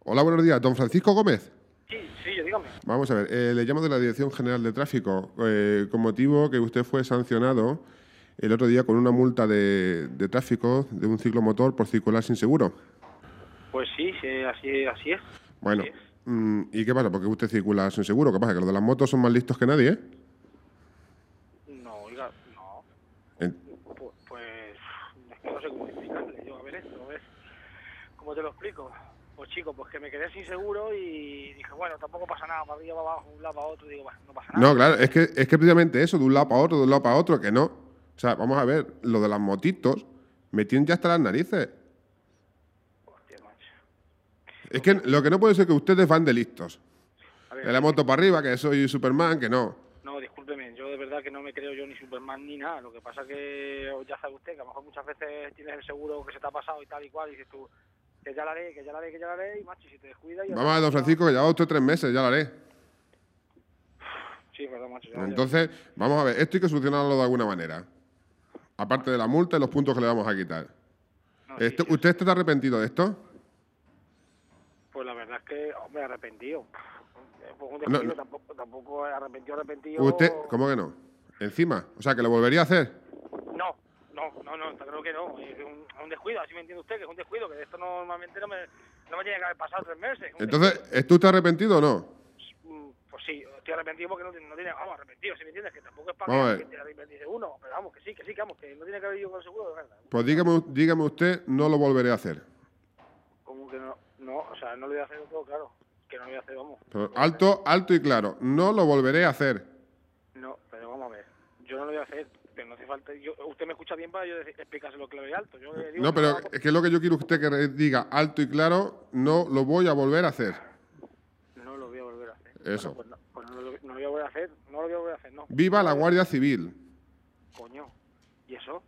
Hola, buenos días. ¿Don Francisco Gómez? Sí, yo dígame. Vamos a ver, le llamo de la Dirección General de Tráfico, con motivo que usted fue sancionado el otro día con una multa de tráfico de un ciclomotor por circular sin seguro. Pues sí, así es. Bueno, Así es. ¿y qué pasa? ¿Por qué usted circula sin seguro? ¿Qué pasa? ¿Que los de las motos son más listos que nadie, eh? No, oiga, no. En- Pues es que no sé cómo explicarle. Yo, a ver esto, a ver. ¿Cómo te lo explico? Pues chico, pues que me quedé sin seguro y dije, bueno, tampoco pasa nada, para arriba, para abajo, un lado para otro, digo, bueno, no pasa nada. No, claro, es que precisamente eso, de un lado para otro, de un lado para otro, que no. O sea, vamos a ver, lo de las motitos me tienen ya hasta las narices. Hostia, macho. Es que lo que no puede ser que ustedes van de listos. A ver, De la moto para arriba, que soy Superman, que no. no, discúlpeme, yo de verdad que no me creo yo ni Superman ni nada. Lo que pasa que ya sabe usted que a lo mejor muchas veces tienes el seguro que se te ha pasado y tal y cual, y dices tú, que ya la haré, y macho, y si te descuidas... Vamos a ver, don Francisco, que lleva usted 3 meses, ya lo haré. Sí, es verdad, macho. Ya. Entonces, vamos a ver, esto hay que solucionarlo de alguna manera. Aparte de la multa y los puntos que le vamos a quitar. No, sí, sí, ¿Usted está arrepentido de esto? Pues la verdad es que, hombre, arrepentido. Pues un No, descuido, no. tampoco arrepentido. ¿Usted, cómo que no? Encima, o sea, que lo volvería a hacer. No, creo que no. Es un descuido, así me entiende usted, que es un descuido, que de esto normalmente no me tiene que haber pasado 3 meses. Entonces, ¿está usted arrepentido o no? Pues sí, estoy arrepentido porque no tiene, vamos, arrepentido, ¿sí me entiendes? Que tampoco es Vamos a para ver. que te arrepientes uno, pero vamos, que sí, vamos, que no tiene que haber ido con el seguro, de verdad. Pues dígame usted, no lo volveré a hacer. Como que no, o sea, no lo voy a hacer todo, claro, que no lo voy a hacer, vamos. Pero alto y claro, no lo volveré a hacer. No, pero vamos a ver, yo no lo voy a hacer, pero no hace falta, usted me escucha bien para yo explicárselo claro y alto. Yo le digo No, que pero es que lo que yo quiero usted que diga alto y claro, no lo voy a volver a hacer. no lo voy a volver a hacer. Eso. Bueno, pues no lo voy a volver a hacer, no. Viva la Guardia Civil. Coño, ¿y eso?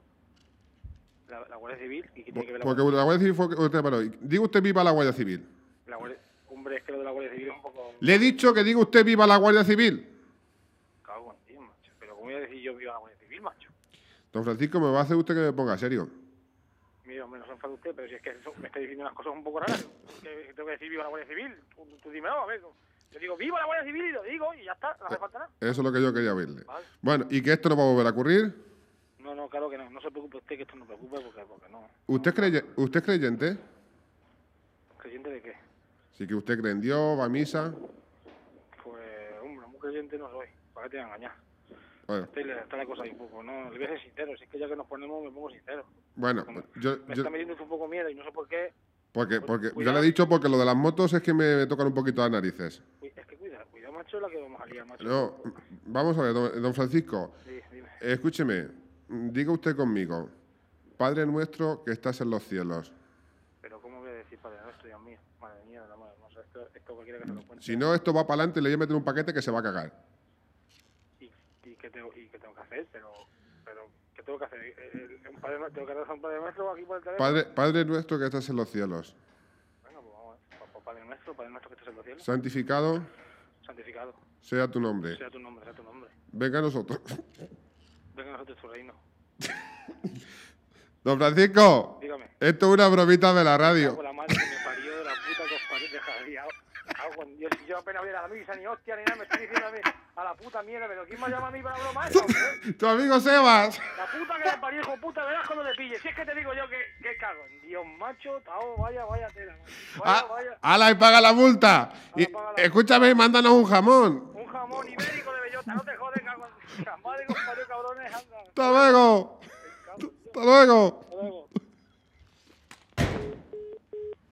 La Guardia Civil, ¿y qué tiene que ver Porque la Guardia Civil fue usted paró. Diga usted viva la Guardia Civil. Hombre, es que lo de la Guardia Civil es un poco... Le he dicho que diga usted viva la Guardia Civil. Cago en ti, macho. Pero ¿cómo voy a decir yo viva la Guardia Civil, macho? Don Francisco, me va a hacer usted que me ponga serio. Mira, hombre, no se enfada usted, pero si es que me está diciendo unas cosas un poco raras. Que tengo que decir viva la Guardia Civil. Tú dime, a ver. Yo digo viva la Guardia Civil y lo digo y ya está, no hace falta nada. Eso es lo que yo quería oírle. Vale. Bueno, ¿y que esto no va a volver a ocurrir? No, claro que no. No se preocupe usted que esto no preocupe porque no. ¿Usted es creyente? ¿Creyente de qué? Sí, que usted cree en Dios, va a misa. Pues, hombre, muy creyente no soy. ¿Para qué te voy a engañar? Bueno, Está la cosa ahí un poco, ¿no? Le voy a ser sincero. Si es que ya que nos ponemos, me pongo sincero. bueno, Me está metiendo un poco miedo y no sé por qué. porque yo Cuidado. le he dicho porque lo de las motos es que me tocan un poquito las narices. Es que cuidado, macho, la que vamos a liar, macho. No, vamos a ver, don Francisco, Sí, dime. escúcheme, diga usted conmigo, Padre nuestro que estás en los cielos. Pero ¿cómo voy a decir Padre Nuestro, Dios mío? Madre mía, no sé, esto cualquiera que se lo cuente. Si no, esto va para adelante y le voy a meter un paquete que se va a cagar. ¿Y qué tengo que hacer? Pero ¿qué tengo que hacer? ¿Tengo que rezar un Padre Nuestro aquí por el teléfono? Padre nuestro que estás en los cielos, Bueno, pues vamos a ver. Padre Nuestro que estás en los cielos. santificado Santificado. sea tu nombre. Sea tu nombre. Venga a nosotros. Venga a nosotros tu reino. Don Francisco, Dígame. esto es una bromita de la radio. Con la madre que me parió, de la puta que os parió, cago en Dios, si yo apenas voy a la misa, ni hostia, ni nada, me está diciendo a mí, a la puta mierda, pero ¿quién me llama a mí para broma esa, hombre? Tu amigo Sebas. La puta que me parió, hijo puta, verás cuando le pille. Si es que te digo yo que cago en Dios, macho, tao, vaya tela, macho. Vaya. ¡Hala, y paga la multa! Y, paga la escúchame, mándanos un jamón. Un jamón ibérico de bellota, no te jodes, cago en Dios. Madre que os parió, cabrones, anda. Hasta luego. Hasta luego.